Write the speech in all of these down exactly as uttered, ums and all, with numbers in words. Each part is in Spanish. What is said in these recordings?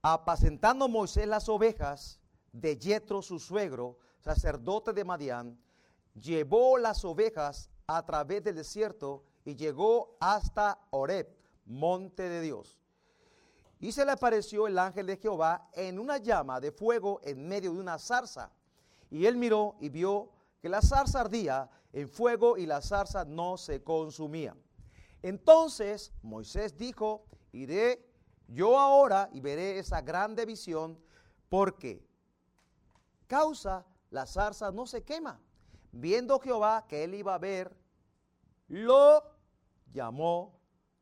apacentando Moisés las ovejas de Yetro su suegro, sacerdote de Madián, llevó las ovejas a través del desierto y llegó hasta Horeb, monte de Dios. Y se le apareció el ángel de Jehová en una llama de fuego en medio de una zarza. Y él miró y vio que la zarza ardía en fuego y la zarza no se consumía. Entonces Moisés dijo: iré yo ahora y veré esa grande visión, porque causa la zarza no se quema. Viendo Jehová que él iba a ver, lo llamó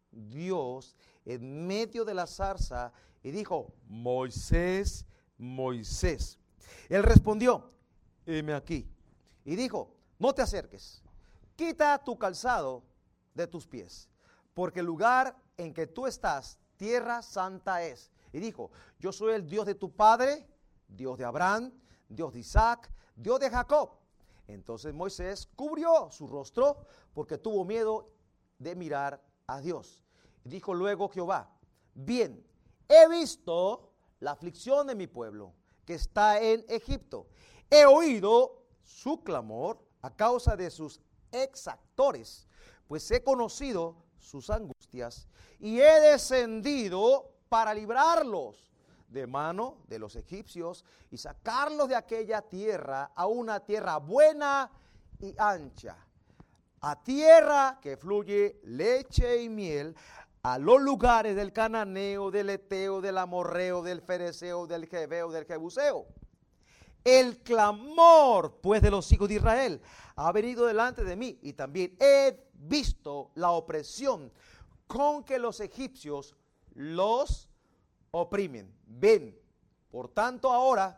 Dios en medio de la zarza y dijo: Moisés, Moisés. Él respondió: heme aquí. Y dijo: no te acerques, quita tu calzado de tus pies, porque el lugar en que tú estás, tierra santa es. Y dijo: yo soy el Dios de tu padre, Dios de Abraham, Dios de Isaac, Dios de Jacob. Entonces Moisés cubrió su rostro porque tuvo miedo de mirar a Dios. Y dijo luego Jehová: bien, he visto la aflicción de mi pueblo que está en Egipto. He oído su clamor a causa de sus exactores, pues he conocido sus angustias y he descendido para librarlos de mano de los egipcios y sacarlos de aquella tierra a una tierra buena y ancha, a tierra que fluye leche y miel, a los lugares del cananeo, del eteo, del amorreo, del fereceo, del jebeo, del jebuseo. El clamor, pues, de los hijos de Israel ha venido delante de mí, y también he visto la opresión con que los egipcios los oprimen. Ven, por tanto, ahora,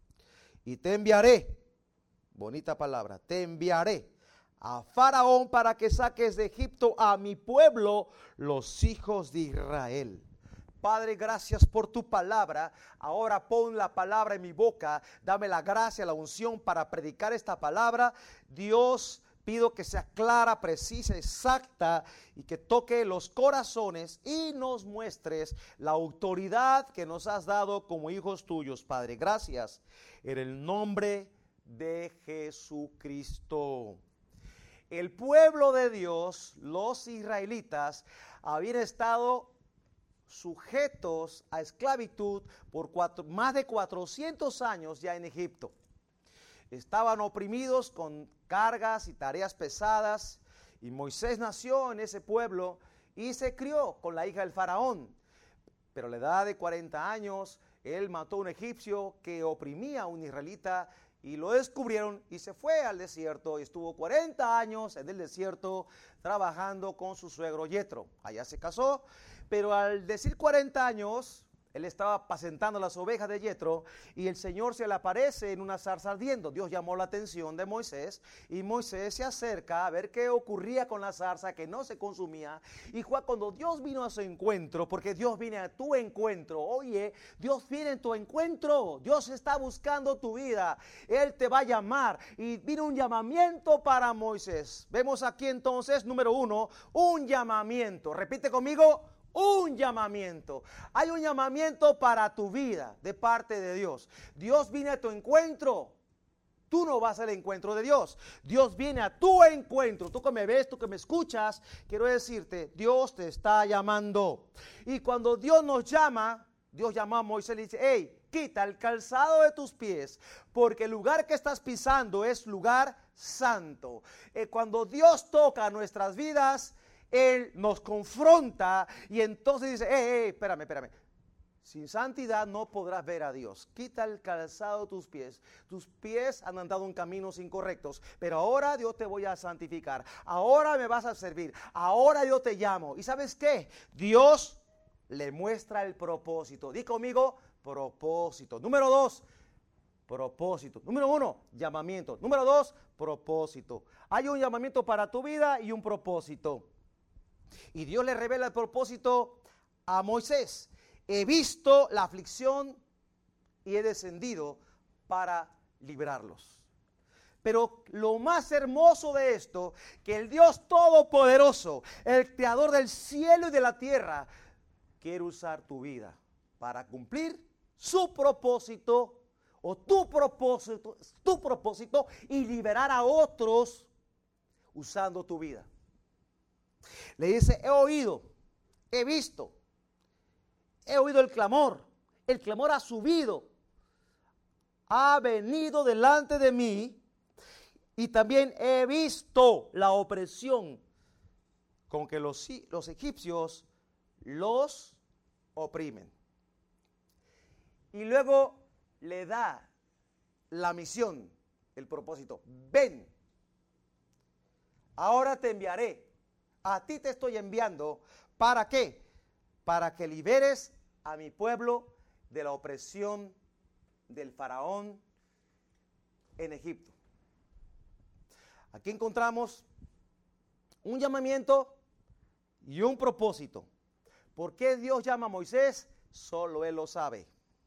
y te enviaré, bonita palabra, te enviaré a Faraón para que saques de Egipto a mi pueblo, los hijos de Israel. Padre, gracias por tu palabra. Ahora pon la palabra en mi boca. Dame la gracia, la unción para predicar esta palabra. Dios, pido que sea clara, precisa, exacta y que toque los corazones y nos muestres la autoridad que nos has dado como hijos tuyos, Padre. Gracias en el nombre de Jesucristo. El pueblo de Dios, los israelitas, habían estado sujetos a esclavitud por cuatro, más de cuatrocientos años ya en Egipto. Estaban oprimidos con cargas y tareas pesadas, y Moisés nació en ese pueblo y se crió con la hija del faraón. Pero a la edad de cuarenta años, él mató a un egipcio que oprimía a un israelita, y lo descubrieron y se fue al desierto y estuvo cuarenta años en el desierto trabajando con su suegro Yetro. Allá se casó, pero al decir cuarenta años, él estaba apacentando las ovejas de Yetro y el Señor se le aparece en una zarza ardiendo. Dios llamó la atención de Moisés y Moisés se acerca a ver qué ocurría con la zarza que no se consumía. Y fue cuando Dios vino a su encuentro, porque Dios viene a tu encuentro. Oye, Dios viene en tu encuentro. Dios está buscando tu vida. Él te va a llamar y vino un llamamiento para Moisés. Vemos aquí entonces, número uno, un llamamiento. Repite conmigo. Un llamamiento. Hay un llamamiento para tu vida de parte de Dios. Dios viene a tu encuentro. Tú no vas al encuentro de Dios. Dios viene a tu encuentro. Tú que me ves, tú que me escuchas, quiero decirte, Dios te está llamando. Y cuando Dios nos llama, Dios llama a Moisés y le dice: hey, quita el calzado de tus pies, porque el lugar que estás pisando es lugar santo. Eh, cuando Dios toca nuestras vidas, Él nos confronta y entonces dice: hey, hey, espérame, espérame. Sin santidad no podrás ver a Dios. Quita el calzado de tus pies. Tus pies han andado en caminos incorrectos, pero ahora Dios te voy a santificar. Ahora me vas a servir. Ahora yo te llamo. ¿Y sabes qué? Dios le muestra el propósito. Di conmigo: propósito. Número dos, propósito. Número uno, llamamiento. Número dos, propósito. Hay un llamamiento para tu vida y un propósito. Y Dios le revela el propósito a Moisés. He visto la aflicción y he descendido para librarlos. Pero lo más hermoso de esto, que el Dios Todopoderoso, el Creador del cielo y de la tierra, quiere usar tu vida para cumplir su propósito o tu propósito, tu propósito y liberar a otros usando tu vida. Le dice, he oído, he visto, he oído el clamor, el clamor ha subido, ha venido delante de mí y también he visto la opresión con que los, los egipcios los oprimen. Y luego le da la misión, el propósito. Ven, ahora te enviaré, a ti te estoy enviando. ¿Para qué? Para que liberes a mi pueblo de la opresión del faraón en Egipto. Aquí encontramos un llamamiento y un propósito. ¿Por qué Dios llama a Moisés? Solo Él lo sabe.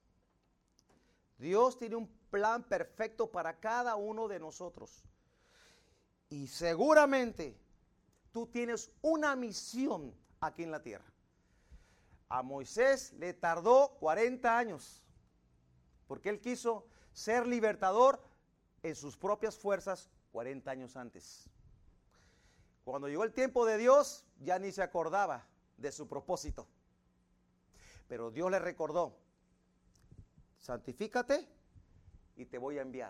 Dios tiene un plan perfecto para cada uno de nosotros. Y seguramente tú tienes una misión aquí en la tierra. A Moisés le tardó cuarenta años, porque él quiso ser libertador en sus propias fuerzas cuarenta años antes. Cuando llegó el tiempo de Dios, ya ni se acordaba de su propósito. Pero Dios le recordó, santifícate y te voy a enviar.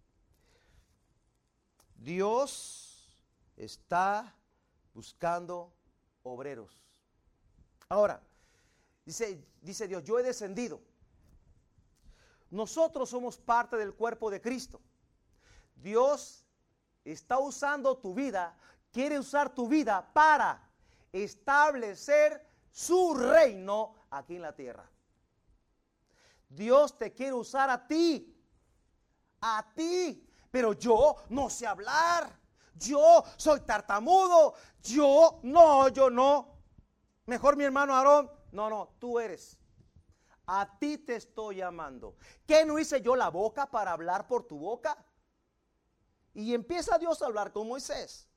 Dios está buscando obreros. Ahora, dice, dice Dios, yo he descendido. Nosotros somos parte del cuerpo de Cristo. Dios está usando tu vida, quiere usar tu vida para establecer su reino aquí en la tierra. Dios te quiere usar a ti, a ti, pero yo no sé hablar, yo soy tartamudo, yo no, yo no. Mejor mi hermano Aarón, no, no, tú eres. A ti te estoy llamando. ¿Qué no hice yo la boca para hablar por tu boca? Y empieza Dios a hablar con Moisés.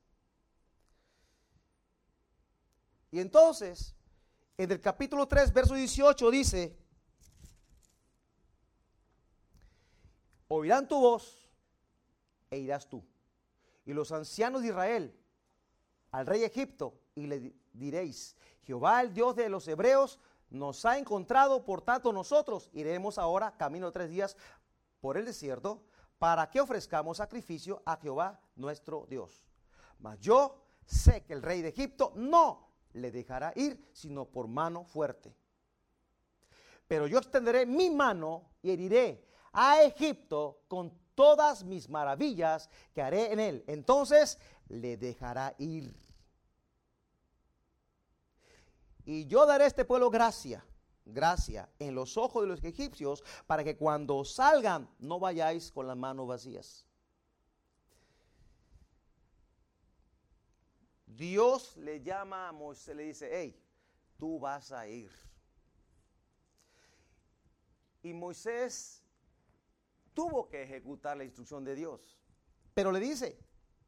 Y entonces, en el capítulo tres, verso dieciocho dice, oirán tu voz e irás tú, y los ancianos de Israel, al rey de Egipto, y le diréis, Jehová el Dios de los hebreos nos ha encontrado, por tanto nosotros iremos ahora camino de tres días por el desierto, para que ofrezcamos sacrificio a Jehová nuestro Dios. Mas yo sé que el rey de Egipto no le dejará ir, sino por mano fuerte. Pero yo extenderé mi mano y heriré a Egipto con todas mis maravillas que haré en él. Entonces le dejará ir. Y yo daré a este pueblo gracia, gracia en los ojos de los egipcios, para que cuando salgan no vayáis con las manos vacías. Dios le llama a Moisés, le dice, hey, tú vas a ir. Y Moisés tuvo que ejecutar la instrucción de Dios. Pero le dice,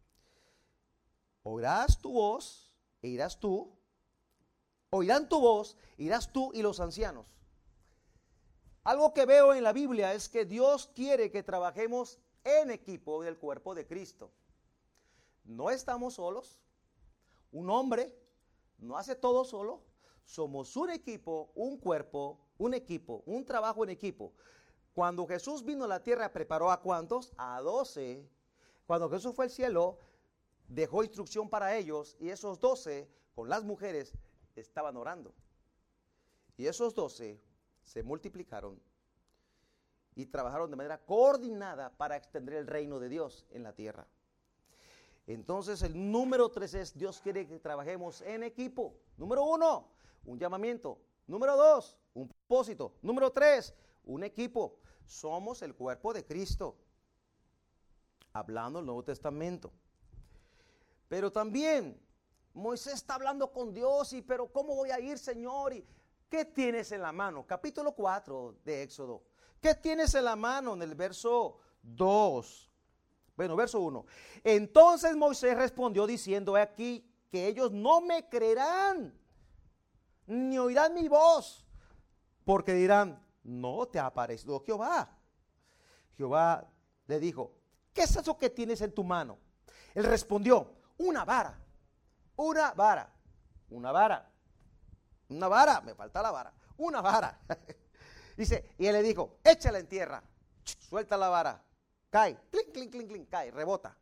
oirás tu voz e irás tú, oirán tu voz, irás tú y los ancianos. Algo que veo en la Biblia es que Dios quiere que trabajemos en equipo del cuerpo de Cristo. No estamos solos. Un hombre no hace todo solo. Somos un equipo, un cuerpo, un equipo, un trabajo en equipo. Cuando Jesús vino a la tierra, ¿preparó a cuántos? A doce. Cuando Jesús fue al cielo, dejó instrucción para ellos, y esos doce, con las mujeres, estaban orando. Y esos doce se multiplicaron y trabajaron de manera coordinada para extender el reino de Dios en la tierra. Entonces el número tres es, Dios quiere que trabajemos en equipo. Número uno, un llamamiento. Número dos, un propósito. Número tres, un equipo. Somos el cuerpo de Cristo, hablando el Nuevo Testamento. Pero también Moisés está hablando con Dios, y pero ¿cómo voy a ir, Señor? ¿Y qué tienes en la mano? Capítulo cuatro de Éxodo. ¿Qué tienes en la mano? En el verso dos. Bueno, verso uno. Entonces Moisés respondió diciendo, he aquí que ellos no me creerán, ni oirán mi voz, porque dirán, no te ha aparecido Jehová. Jehová le dijo, ¿qué es eso que tienes en tu mano? Él respondió, una vara, una vara, una vara, una vara, me falta la vara, una vara. Dice, y él le dijo, échala en tierra, suelta la vara, cae, clink, clink, clink, clink, cae, rebota.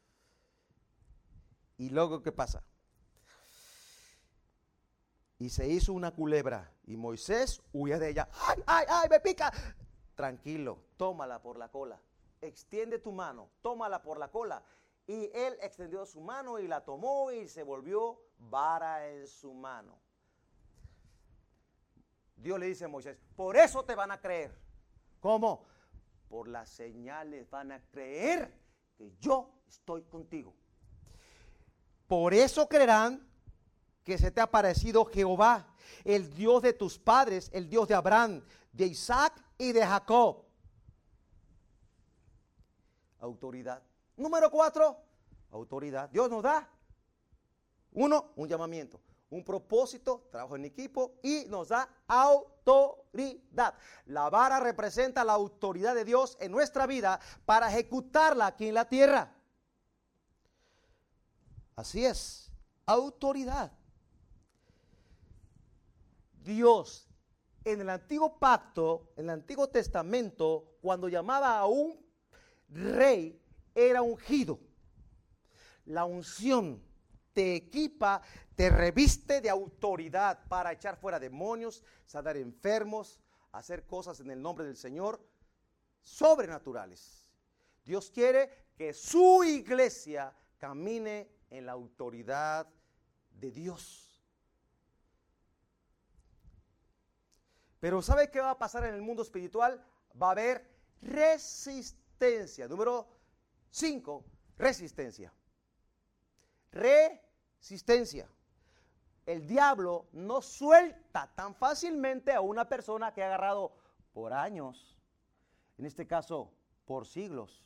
Y luego, ¿qué pasa? Y se hizo una culebra, y Moisés huía de ella. ¡Ay, ay, ay, me pica! Tranquilo, tómala por la cola, extiende tu mano, tómala por la cola. Y él extendió su mano y la tomó y se volvió vara en su mano. Dios le dice a Moisés, por eso te van a creer. ¿Cómo? Por las señales van a creer que yo estoy contigo. Por eso creerán que se te ha aparecido Jehová, el Dios de tus padres, el Dios de Abraham, de Isaac y de Jacob. Autoridad. Número cuatro, autoridad. Dios nos da, uno, un llamamiento, un propósito, trabajo en equipo, y nos da autoridad. La vara representa la autoridad de Dios en nuestra vida para ejecutarla aquí en la tierra. Así es, autoridad. Dios en el antiguo pacto, en el antiguo testamento, cuando llamaba a un rey, era ungido. La unción te equipa, te reviste de autoridad para echar fuera demonios, sanar enfermos, hacer cosas en el nombre del Señor sobrenaturales. Dios quiere que su iglesia camine en la autoridad de Dios. Pero ¿sabe qué va a pasar en el mundo espiritual? Va a haber resistencia. Número cinco, resistencia. Resistencia. El diablo no suelta tan fácilmente a una persona que ha agarrado por años, en este caso por siglos.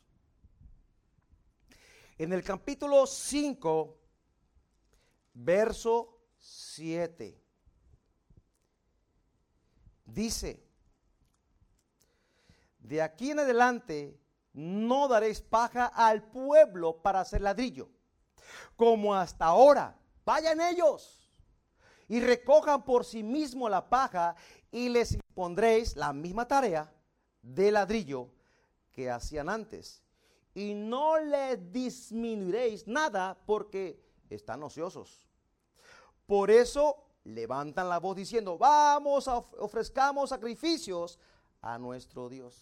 En el capítulo cinco, verso siete, dice, de aquí en adelante no daréis paja al pueblo para hacer ladrillo, como hasta ahora. Vayan ellos y recojan por sí mismo la paja y les impondréis la misma tarea de ladrillo que hacían antes. Y no les disminuiréis nada porque están ociosos. Por eso levantan la voz diciendo, vamos, a of- ofrezcamos sacrificios a nuestro Dios.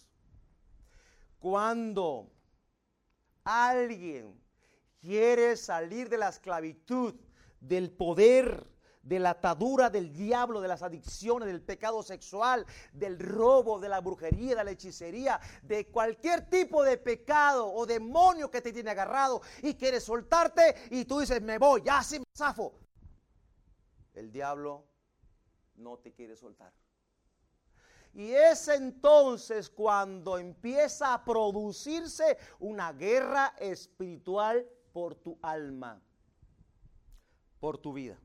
Cuando alguien quiere salir de la esclavitud, del poder, de la atadura del diablo, de las adicciones, del pecado sexual, del robo, de la brujería, de la hechicería, de cualquier tipo de pecado o demonio que te tiene agarrado y quieres soltarte y tú dices, me voy, ya sí me zafo. El diablo no te quiere soltar. Y es entonces cuando empieza a producirse una guerra espiritual por tu alma, por tu vida.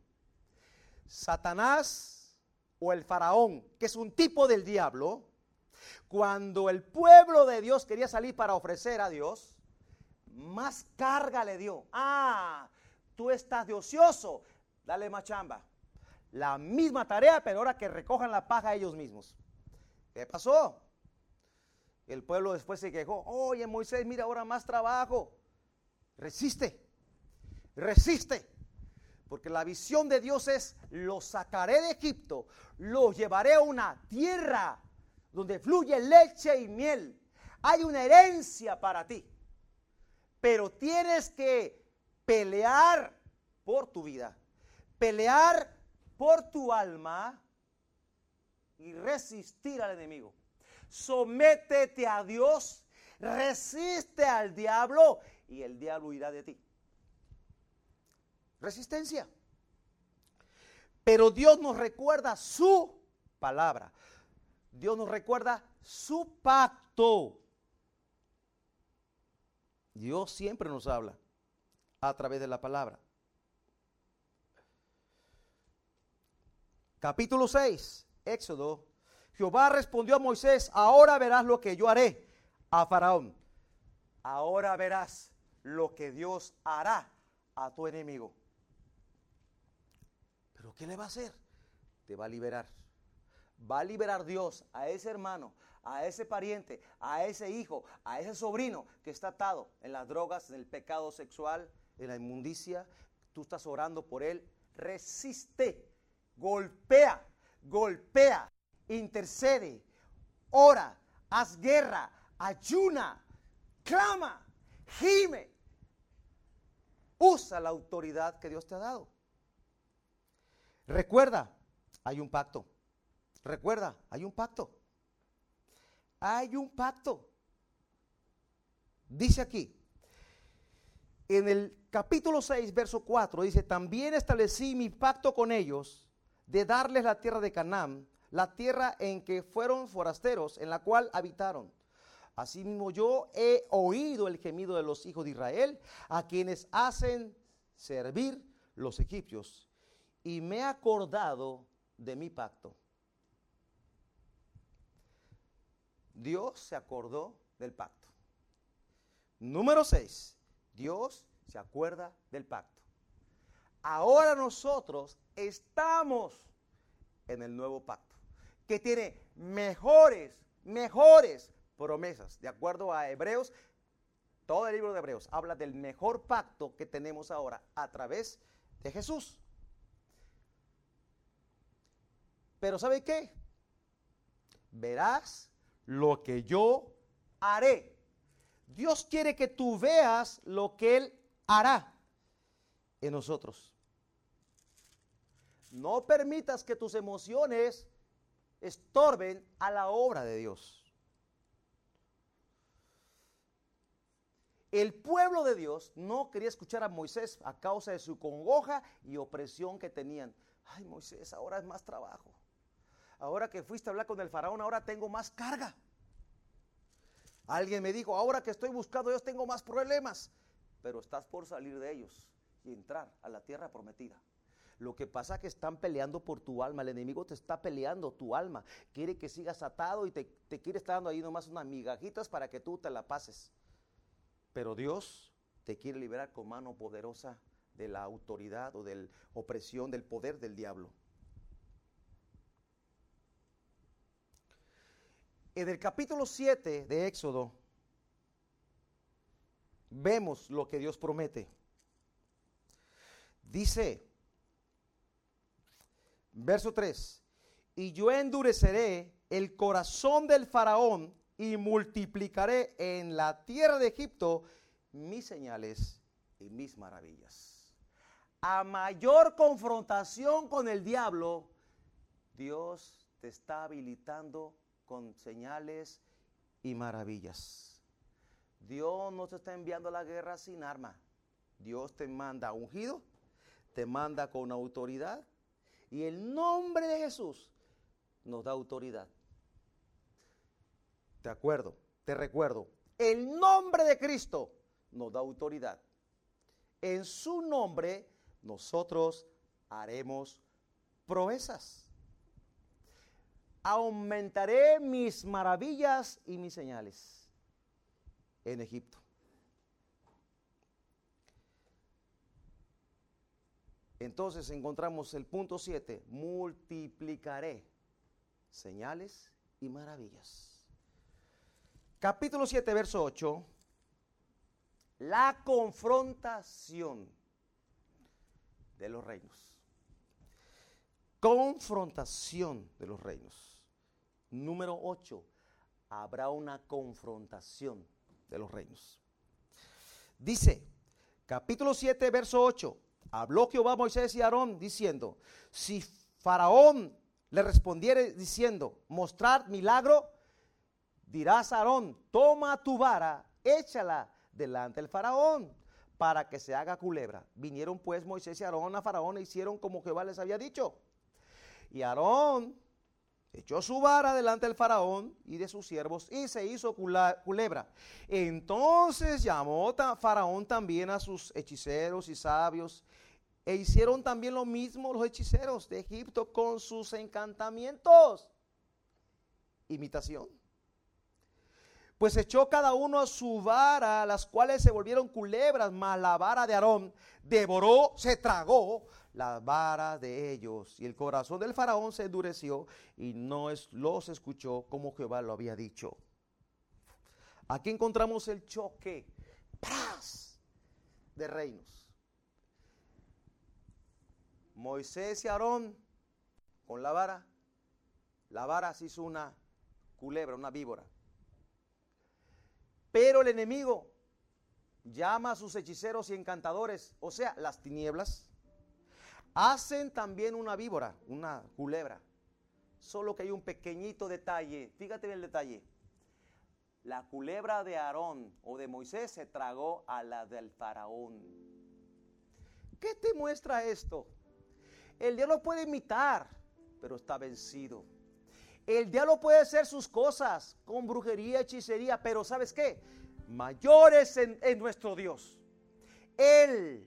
Satanás o el faraón, que es un tipo del diablo, cuando el pueblo de Dios quería salir para ofrecer a Dios, más carga le dio. Ah, tú estás de ocioso, dale más chamba. La misma tarea, pero ahora que recojan la paja ellos mismos. ¿Qué pasó? El pueblo después se quejó. Oye, Moisés, mira, ahora más trabajo. Resiste, resiste. Porque la visión de Dios es, los sacaré de Egipto, los llevaré a una tierra donde fluye leche y miel. Hay una herencia para ti. Pero tienes que pelear por tu vida, pelear por tu alma y resistir al enemigo. Sométete a Dios, resiste al diablo y el diablo huirá de ti. Resistencia. Pero Dios nos recuerda su palabra. Dios nos recuerda su pacto. Dios siempre nos habla a través de la palabra. Capítulo seis, Éxodo, Jehová respondió a Moisés, ahora verás lo que yo haré a Faraón. Ahora verás lo que Dios hará a tu enemigo. ¿Pero qué le va a hacer? Te va a liberar. Va a liberar Dios a ese hermano, a ese pariente, a ese hijo, a ese sobrino que está atado en las drogas, en el pecado sexual, en la inmundicia. Tú estás orando por él. Resiste, golpea, golpea, intercede, ora, haz guerra, ayuna, clama, gime. Usa la autoridad que Dios te ha dado. Recuerda, hay un pacto. Recuerda, hay un pacto. Hay un pacto. Dice aquí, en el capítulo seis, verso cuatro, dice, también establecí mi pacto con ellos de darles la tierra de Canaán, la tierra en que fueron forasteros, en la cual habitaron. Asimismo yo he oído el gemido de los hijos de Israel, a quienes hacen servir los egipcios, y me he acordado de mi pacto. Dios se acordó del pacto. Número seis, Dios se acuerda del pacto. Ahora nosotros estamos en el nuevo pacto, que tiene mejores, mejores promesas. De acuerdo a Hebreos, todo el libro de Hebreos habla del mejor pacto que tenemos ahora a través de Jesús. Pero ¿sabe qué? Verás lo que yo haré. Dios quiere que tú veas lo que Él hará en nosotros. No permitas que tus emociones estorben a la obra de Dios. El pueblo de Dios no quería escuchar a Moisés a causa de su congoja y opresión que tenían. Ay, Moisés, ahora es más trabajo. Ahora que fuiste a hablar con el faraón, ahora tengo más carga. Alguien me dijo, ahora que estoy buscando a Dios tengo más problemas. Pero estás por salir de ellos y entrar a la tierra prometida. Lo que pasa es que están peleando por tu alma. El enemigo te está peleando tu alma. Quiere que sigas atado y te, te quiere estar dando ahí nomás unas migajitas para que tú te la pases. Pero Dios te quiere liberar con mano poderosa de la autoridad o de la opresión, del poder del diablo. En el capítulo siete de Éxodo vemos lo que Dios promete. Dice, verso tres, y yo endureceré el corazón del faraón y multiplicaré en la tierra de Egipto mis señales y mis maravillas. A mayor confrontación con el diablo, Dios te está habilitando con señales y maravillas. Dios no te está enviando a la guerra sin arma. Dios te manda ungido, te manda con autoridad, y el nombre de Jesús nos da autoridad. Te acuerdo, te recuerdo, el nombre de Cristo nos da autoridad. En su nombre nosotros haremos proezas. Aumentaré mis maravillas y mis señales en Egipto. Entonces encontramos el punto siete, multiplicaré señales y maravillas. Capítulo siete, verso ocho, la confrontación de los reinos. Confrontación de los reinos. Número ocho, habrá una confrontación de los reinos. Dice, capítulo siete, verso ocho, habló Jehová a Moisés y a Aarón diciendo, si Faraón le respondiere diciendo, mostrad milagro, dirás a Aarón, toma tu vara, échala delante del Faraón, para que se haga culebra. Vinieron pues Moisés y Aarón a Faraón e hicieron como Jehová les había dicho. Y Aarón echó su vara delante del Faraón y de sus siervos y se hizo culebra. Entonces llamó Faraón también a sus hechiceros y sabios, e hicieron también lo mismo los hechiceros de Egipto con sus encantamientos. imitación. Pues echó cada uno a su vara, las cuales se volvieron culebras, mas la vara de Aarón devoró, se tragó las varas de ellos. Y el corazón del faraón se endureció y no es, los escuchó como Jehová lo había dicho. Aquí encontramos el choque ¡pras! De reinos. Moisés y Aarón con la vara. La vara se hizo una culebra, una víbora. Pero el enemigo llama a sus hechiceros y encantadores, o sea, las tinieblas, hacen también una víbora, una culebra. Solo que hay un pequeñito detalle, fíjate en el detalle. La culebra de Aarón o de Moisés se tragó a la del faraón. ¿Qué te muestra esto? El diablo puede imitar, pero está vencido. El diablo puede hacer sus cosas con brujería, hechicería, pero ¿sabes qué? Mayor es en, en nuestro Dios. Él,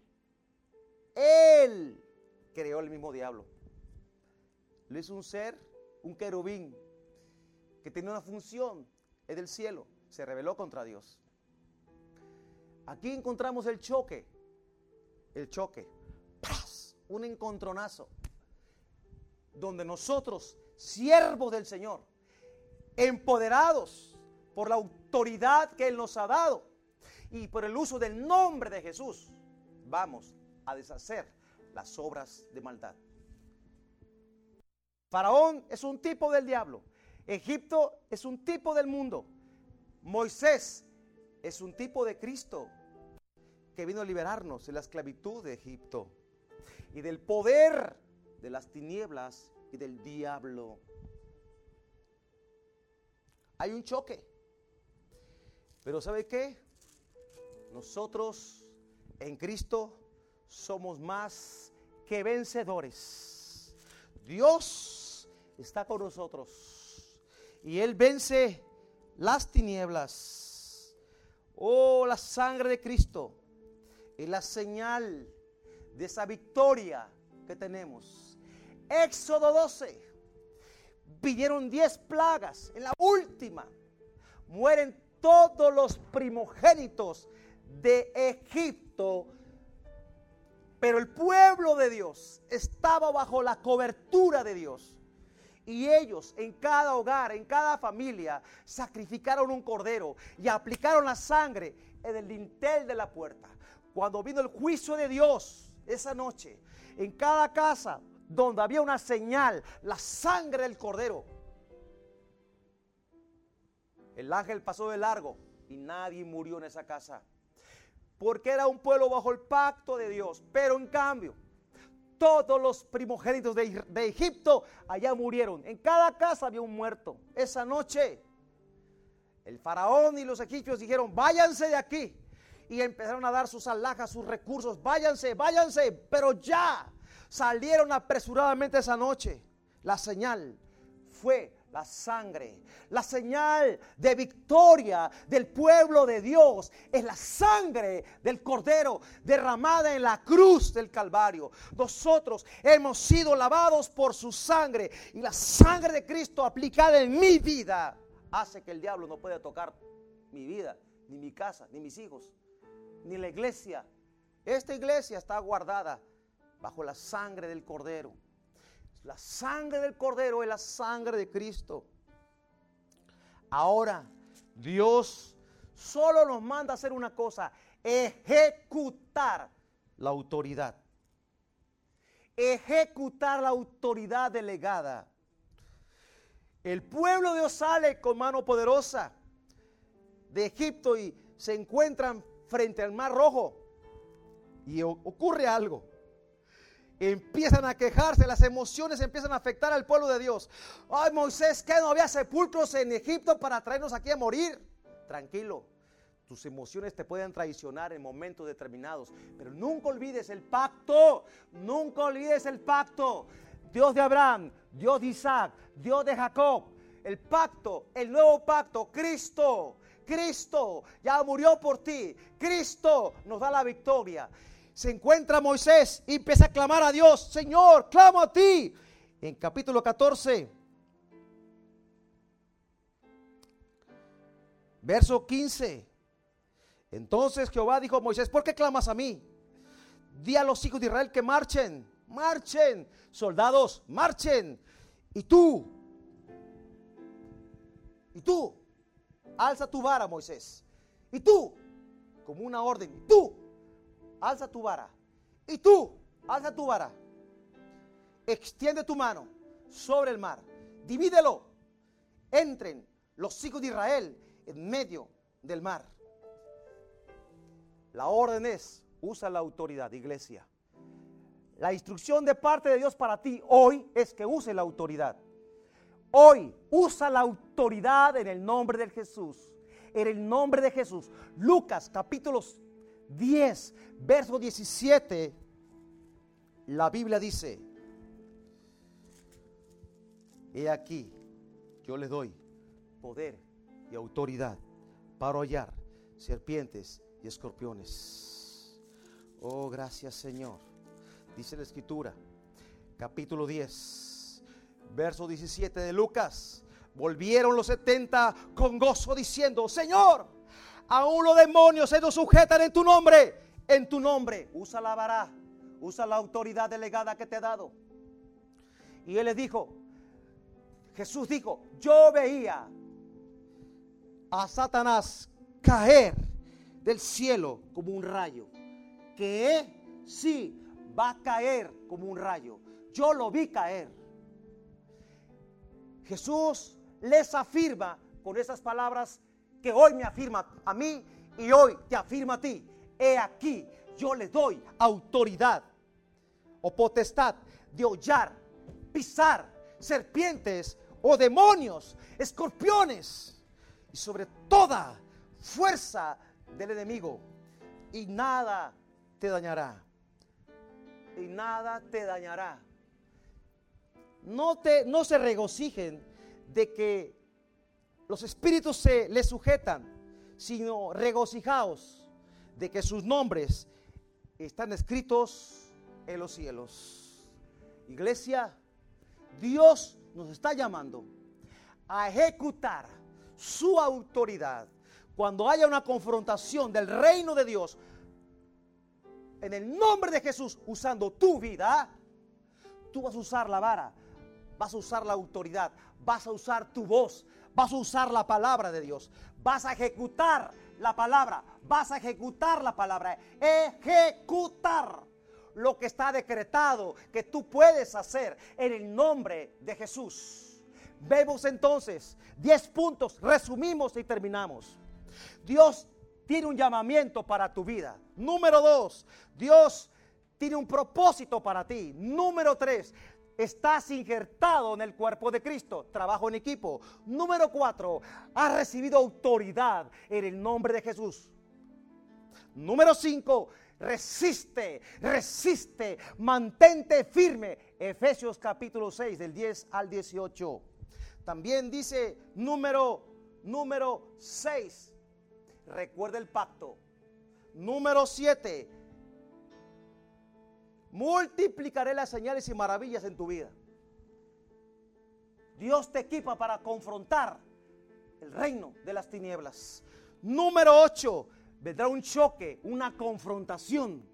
Él creó el mismo diablo. Él es un ser, un querubín, que tiene una función, es del cielo, se rebeló contra Dios. Aquí encontramos el choque, el choque, ¡pras! Un encontronazo, donde nosotros, siervos del Señor, empoderados por la autoridad que Él nos ha dado y por el uso del nombre de Jesús, vamos a deshacer las obras de maldad. Faraón es un tipo del diablo, Egipto es un tipo del mundo, Moisés es un tipo de Cristo que vino a liberarnos de la esclavitud de Egipto y del poder de las tinieblas y del diablo. Hay un choque, pero ¿sabe qué? Nosotros en Cristo somos más que vencedores. Dios está con nosotros y Él vence las tinieblas. Oh, la sangre de Cristo es la señal de esa victoria que tenemos. Éxodo doce, vinieron diez plagas, en la última mueren todos los primogénitos de Egipto, pero el pueblo de Dios estaba bajo la cobertura de Dios y ellos en cada hogar, en cada familia sacrificaron un cordero y aplicaron la sangre en el dintel de la puerta. Cuando vino el juicio de Dios esa noche, en cada casa donde había una señal, la sangre del cordero, el ángel pasó de largo y nadie murió en esa casa, porque era un pueblo bajo el pacto de Dios. Pero en cambio, todos los primogénitos de, de Egipto allá murieron. En cada casa había un muerto. Esa noche el faraón y los egipcios dijeron: váyanse de aquí, y empezaron a dar sus alhajas, sus recursos. Váyanse, váyanse, pero ya salieron apresuradamente esa noche. La señal fue la sangre. La señal de victoria del pueblo de Dios es la sangre del cordero derramada en la cruz del Calvario. Nosotros hemos sido lavados por su sangre, y la sangre de Cristo aplicada en mi vida hace que el diablo no pueda tocar mi vida, ni mi casa, ni mis hijos, ni la iglesia. Esta iglesia está guardada bajo la sangre del cordero. La sangre del cordero es la sangre de Cristo. Ahora Dios solo nos manda a hacer una cosa: ejecutar la autoridad. Ejecutar la autoridad delegada. El pueblo de Dios sale con mano poderosa de Egipto y se encuentran frente al Mar Rojo, y ocurre algo. Empiezan a quejarse, las emociones empiezan a afectar al pueblo de Dios. Ay, Moisés, ¿qué no había sepulcros en Egipto para traernos aquí a morir? Tranquilo, tus emociones te pueden traicionar en momentos determinados, pero nunca olvides el pacto. Nunca olvides el pacto. Dios de Abraham, Dios de Isaac, Dios de Jacob. El pacto, el nuevo pacto, Cristo. Cristo ya murió por ti. Cristo nos da la victoria. Se encuentra Moisés y empieza a clamar a Dios: Señor, clamo a ti. En capítulo catorce, Verso quince. Entonces Jehová dijo a Moisés: ¿por qué clamas a mí? Di a los hijos de Israel que marchen, marchen, soldados, marchen. Y tú, y tú, alza tu vara, Moisés. Y tú, como una orden, y tú, alza tu vara. Y tú, alza tu vara. Extiende tu mano sobre el mar, divídelo. Entren los hijos de Israel en medio del mar. La orden es: usa la autoridad, iglesia. La instrucción de parte de Dios para ti hoy es que use la autoridad. Hoy usa la autoridad en el nombre de Jesús. En el nombre de Jesús. Lucas capítulo diez, verso diecisiete. La Biblia dice: he aquí, yo les doy poder y autoridad para hollar serpientes y escorpiones. Oh, gracias, Señor. Dice la Escritura, capítulo diez, verso diecisiete de Lucas: volvieron los setenta con gozo diciendo: Señor, aún los demonios se nos sujetan en tu nombre. En tu nombre. Usa la vara, usa la autoridad delegada que te he dado. Y él les dijo, Jesús dijo: yo veía a Satanás caer del cielo como un rayo. Que sí va a caer como un rayo. Yo lo vi caer. Jesús les afirma con esas palabras que hoy me afirma a mí y hoy te afirma a ti. He aquí, yo les doy autoridad o potestad de hollar, pisar serpientes o demonios, escorpiones y sobre toda fuerza del enemigo, y nada te dañará. Y nada te dañará. No, te, no se regocijen de que los espíritus se les sujetan, sino regocijaos de que sus nombres están escritos en los cielos. Iglesia, Dios nos está llamando a ejecutar su autoridad. Cuando haya una confrontación del reino de Dios, en el nombre de Jesús, usando tu vida, tú vas a usar la vara, vas a usar la autoridad, vas a usar tu voz, vas a usar la palabra de Dios, vas a ejecutar la palabra, vas a ejecutar la palabra, ejecutar lo que está decretado que tú puedes hacer en el nombre de Jesús. Vemos entonces diez puntos, resumimos y terminamos. Dios tiene un llamamiento para tu vida. Número dos, Dios tiene un propósito para ti. Número tres, estás injertado en el cuerpo de Cristo. Trabajo en equipo. Número cuatro, has recibido autoridad en el nombre de Jesús. Número cinco, resiste, resiste, mantente firme. Efesios capítulo seis, del diez al dieciocho. También dice número, número seis, recuerda el pacto. Número siete, multiplicaré las señales y maravillas en tu vida. Dios te equipa para confrontar el reino de las tinieblas. Número ocho, vendrá un choque, una confrontación.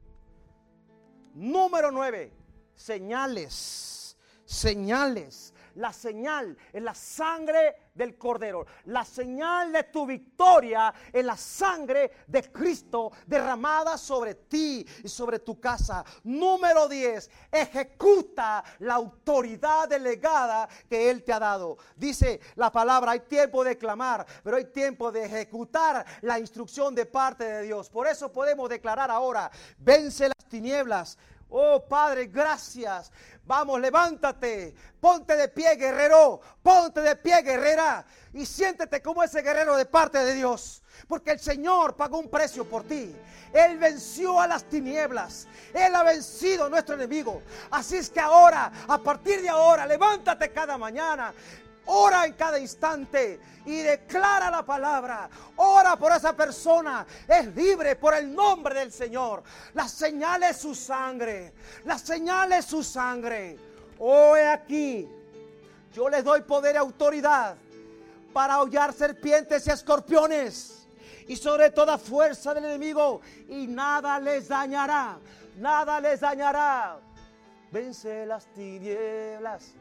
Número nueve, señales, señales. La señal es la sangre del Cordero. La señal de tu victoria es la sangre de Cristo derramada sobre ti y sobre tu casa. Número diez, ejecuta la autoridad delegada que Él te ha dado. Dice la palabra, hay tiempo de clamar, pero hay tiempo de ejecutar la instrucción de parte de Dios. Por eso podemos declarar ahora, vence las tinieblas. Oh Padre, gracias. Vamos, levántate, ponte de pie, guerrero, ponte de pie, guerrera, y siéntete como ese guerrero de parte de Dios, porque el Señor pagó un precio por ti. Él venció a las tinieblas, Él ha vencido a nuestro enemigo. Así es que ahora, a partir de ahora, levántate cada mañana, ora en cada instante y declara la palabra. Ora por esa persona, es libre por el nombre del Señor. La señal es su sangre, la señal es su sangre. Oh, he aquí, yo les doy poder y autoridad para hollar serpientes y escorpiones y sobre toda fuerza del enemigo, y nada les dañará, nada les dañará. Vence las tinieblas.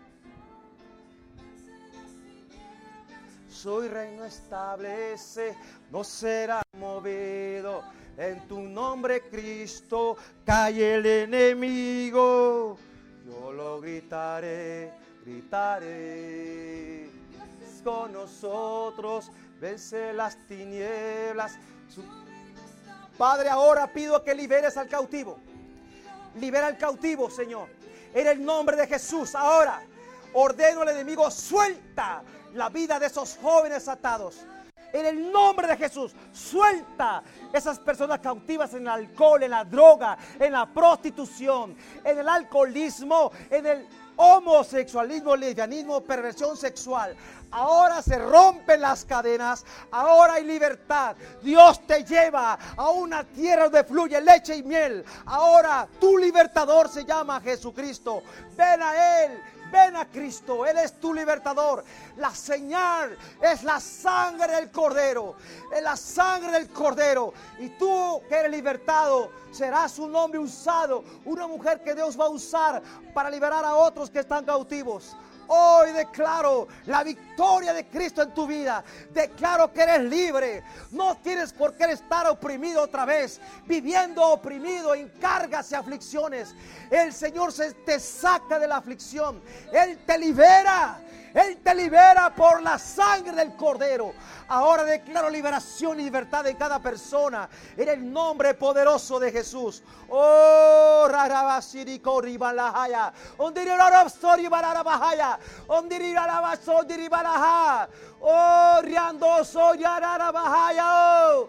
Soy reino establece, no será movido. En tu nombre, Cristo, cae el enemigo. Yo lo gritaré, gritaré. Con nosotros, vence las tinieblas. Su... Padre, ahora pido que liberes al cautivo. Libera al cautivo, Señor. En el nombre de Jesús, ahora ordeno al enemigo, suelta la vida de esos jóvenes atados. En el nombre de Jesús, suelta esas personas cautivas en el alcohol, en la droga, en la prostitución, en el alcoholismo, en el homosexualismo, lesbianismo, perversión sexual. Ahora se rompen las cadenas, ahora hay libertad. Dios te lleva a una tierra donde fluye leche y miel. Ahora tu libertador se llama Jesucristo. Ven a Él. Ven a Cristo, Él es tu libertador. La señal es la sangre del Cordero. Es la sangre del Cordero. Y tú que eres libertado, serás un hombre usado, una mujer que Dios va a usar para liberar a otros que están cautivos. Hoy declaro la victoria de Cristo en tu vida. Declaro que eres libre. No tienes por qué estar oprimido otra vez, viviendo oprimido en cargas y aflicciones. El Señor se te saca de la aflicción. Él te libera. Él te libera por la sangre del Cordero. Ahora declaro liberación y libertad en cada persona, en el nombre poderoso de Jesús. Oh, rarabasiriko ribalahaya. Ondirirarabsori balarabahaya. Ondirirarabasodiribalahaya. Oh, riandoso yararabahaya. Oh.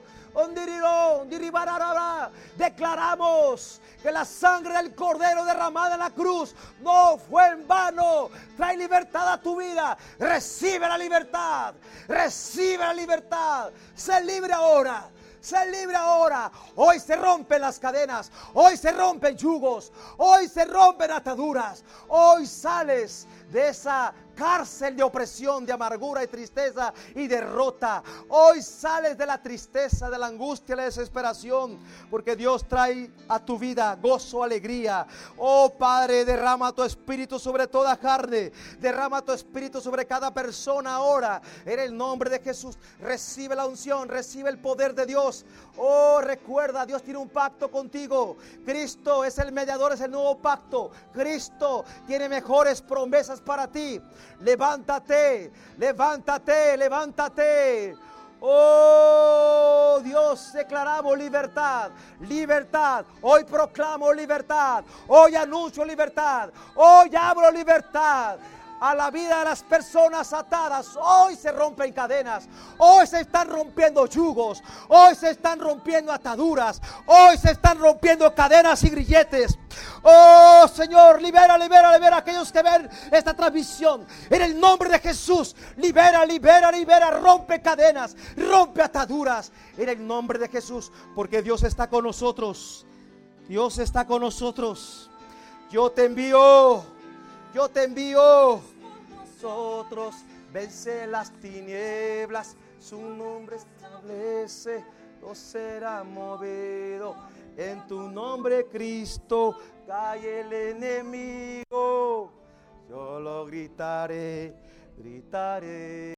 Declaramos que la sangre del Cordero derramada en la cruz no fue en vano. Trae libertad a tu vida. Recibe la libertad. Recibe la libertad. Sé libre ahora. Sé libre ahora. Hoy se rompen las cadenas. Hoy se rompen yugos. Hoy se rompen ataduras. Hoy sales de esa cárcel de opresión, de amargura y tristeza y derrota. Hoy sales de la tristeza, de la angustia, la desesperación, porque Dios trae a tu vida gozo, alegría. Oh Padre, derrama tu espíritu sobre toda carne, derrama tu espíritu sobre cada persona ahora, en el nombre de Jesús. Recibe la unción, recibe el poder de Dios. Oh, recuerda, Dios tiene un pacto contigo. Cristo es el mediador, es el nuevo pacto. Cristo tiene mejores promesas para ti. Levántate, levántate, levántate. Oh Dios, declaramos libertad, libertad. Hoy proclamo libertad. Hoy anuncio libertad. Hoy abro libertad a la vida de las personas atadas. Hoy se rompen cadenas. Hoy se están rompiendo yugos. Hoy se están rompiendo ataduras. Hoy se están rompiendo cadenas y grilletes. Oh Señor, libera, libera, libera a aquellos que ven esta transmisión. En el nombre de Jesús, libera, libera, libera. Rompe cadenas, rompe ataduras. En el nombre de Jesús, porque Dios está con nosotros. Dios está con nosotros. Yo te envío. Yo te envío. Nosotros vence las tinieblas, su nombre establece, no será movido. En tu nombre, Cristo, cae el enemigo. Yo lo gritaré, gritaré.